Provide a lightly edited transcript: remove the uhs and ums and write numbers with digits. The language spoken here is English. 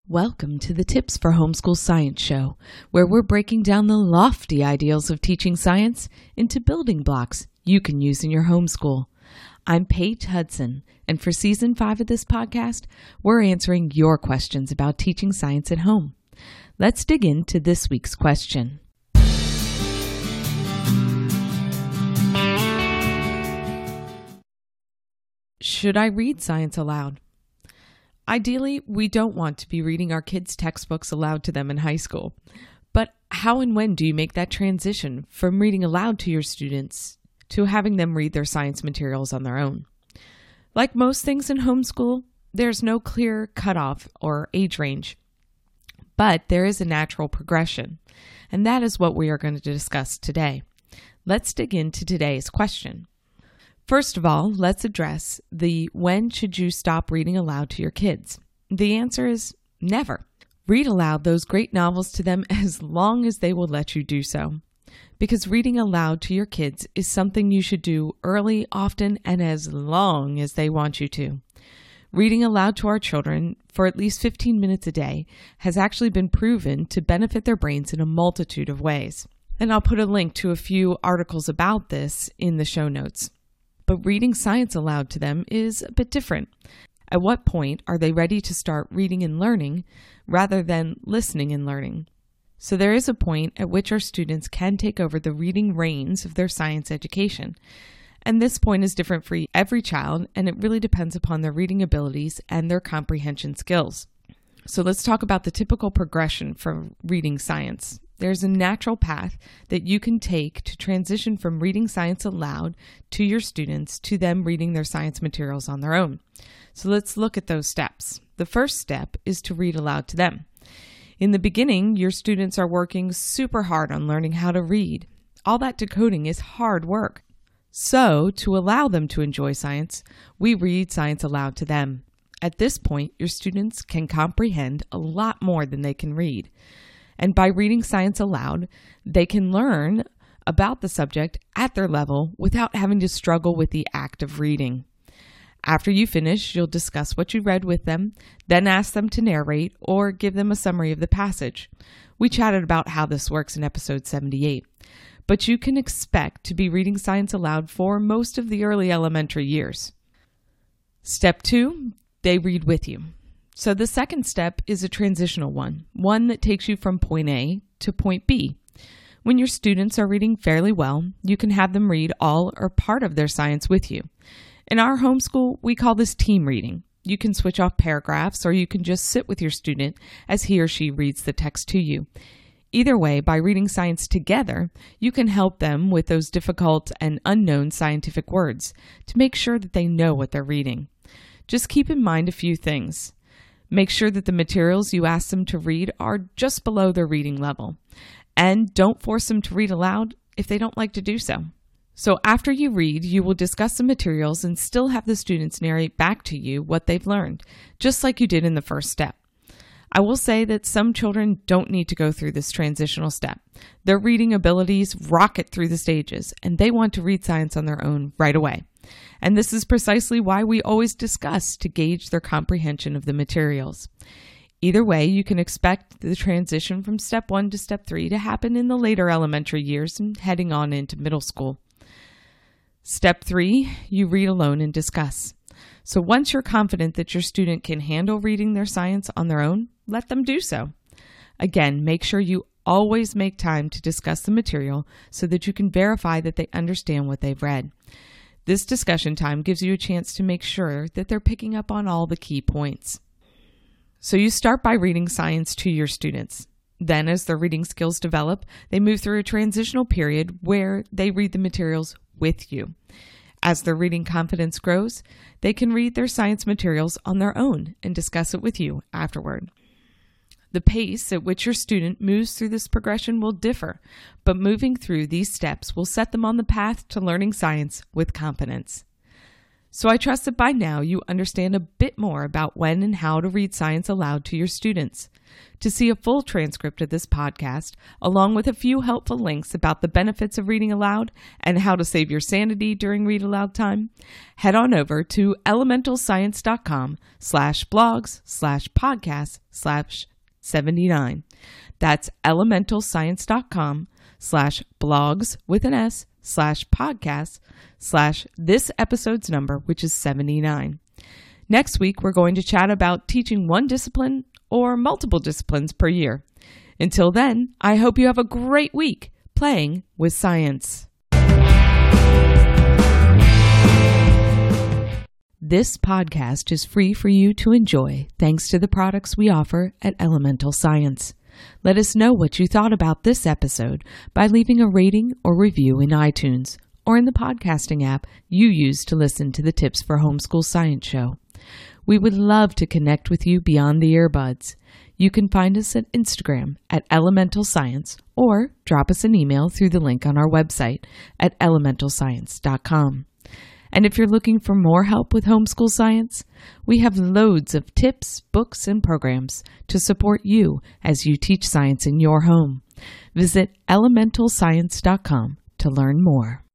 Welcome to the Tips for Homeschool Science Show, where we're breaking down the lofty ideals of teaching science into building blocks you can use in your homeschool. I'm Paige Hudson, and for Season 5 of this podcast, we're answering your questions about teaching science at home. Let's dig into this week's question. Should I read science aloud? Ideally, we don't want to be reading our kids' textbooks aloud to them in high school. But how and when do you make that transition from reading aloud to your students to having them read their science materials on their own? Like most things in homeschool, there's no clear cutoff or age range. But there is a natural progression, and that is what we are going to discuss today. Let's dig into today's question. First of all, let's address the when should you stop reading aloud to your kids? The answer is never. Read aloud those great novels to them as long as they will let you do so. Because reading aloud to your kids is something you should do early, often, and as long as they want you to. Reading aloud to our children for at least 15 minutes a day has actually been proven to benefit their brains in a multitude of ways. And I'll put a link to a few articles about this in the show notes. But reading science aloud to them is a bit different. At what point are they ready to start reading and learning rather than listening and learning? So there is a point at which our students can take over the reading reins of their science education. And this point is different for every child, and it really depends upon their reading abilities and their comprehension skills. So let's talk about the typical progression for reading science. There's a natural path that you can take to transition from reading science aloud to your students to them reading their science materials on their own. So let's look at those steps. The first step is to read aloud to them. In the beginning, your students are working super hard on learning how to read. All that decoding is hard work. So, to allow them to enjoy science, we read science aloud to them. At this point, your students can comprehend a lot more than they can read. And by reading science aloud, they can learn about the subject at their level without having to struggle with the act of reading. After you finish, you'll discuss what you read with them, then ask them to narrate or give them a summary of the passage. We chatted about how this works in episode 78. But you can expect to be reading science aloud for most of the early elementary years. Step 2, they read with you. So the second step is a transitional one that takes you from point A to point B. When your students are reading fairly well, you can have them read all or part of their science with you. In our homeschool, we call this team reading. You can switch off paragraphs, or you can just sit with your student as he or she reads the text to you. Either way, by reading science together, you can help them with those difficult and unknown scientific words to make sure that they know what they're reading. Just keep in mind a few things. Make sure that the materials you ask them to read are just below their reading level. And don't force them to read aloud if they don't like to do so. So after you read, you will discuss the materials and still have the students narrate back to you what they've learned, just like you did in the first step. I will say that some children don't need to go through this transitional step. Their reading abilities rocket through the stages, and they want to read science on their own right away. And this is precisely why we always discuss to gauge their comprehension of the materials. Either way, you can expect the transition from step 1 to step 3 to happen in the later elementary years and heading on into middle school. Step 3, you read alone and discuss. So once you're confident that your student can handle reading their science on their own, let them do so. Again, make sure you always make time to discuss the material so that you can verify that they understand what they've read. This discussion time gives you a chance to make sure that they're picking up on all the key points. So you start by reading science to your students. Then, as their reading skills develop, they move through a transitional period where they read the materials with you. As their reading confidence grows, they can read their science materials on their own and discuss it with you afterward. The pace at which your student moves through this progression will differ, but moving through these steps will set them on the path to learning science with confidence. So I trust that by now you understand a bit more about when and how to read science aloud to your students. To see a full transcript of this podcast, along with a few helpful links about the benefits of reading aloud and how to save your sanity during read aloud time, head on over to elementalscience.com/blogs/podcasts/79. That's elementalscience.com/blogs/podcasts/this episode's number, which is 79. Next week, we're going to chat about teaching one discipline or multiple disciplines per year. Until then, I hope you have a great week playing with science. This podcast is free for you to enjoy thanks to the products we offer at Elemental Science. Let us know what you thought about this episode by leaving a rating or review in iTunes or in the podcasting app you use to listen to the Tips for Homeschool Science show. We would love to connect with you beyond the earbuds. You can find us at Instagram at Elemental Science or drop us an email through the link on our website at elementalscience.com. And if you're looking for more help with homeschool science, we have loads of tips, books, and programs to support you as you teach science in your home. Visit elementalscience.com to learn more.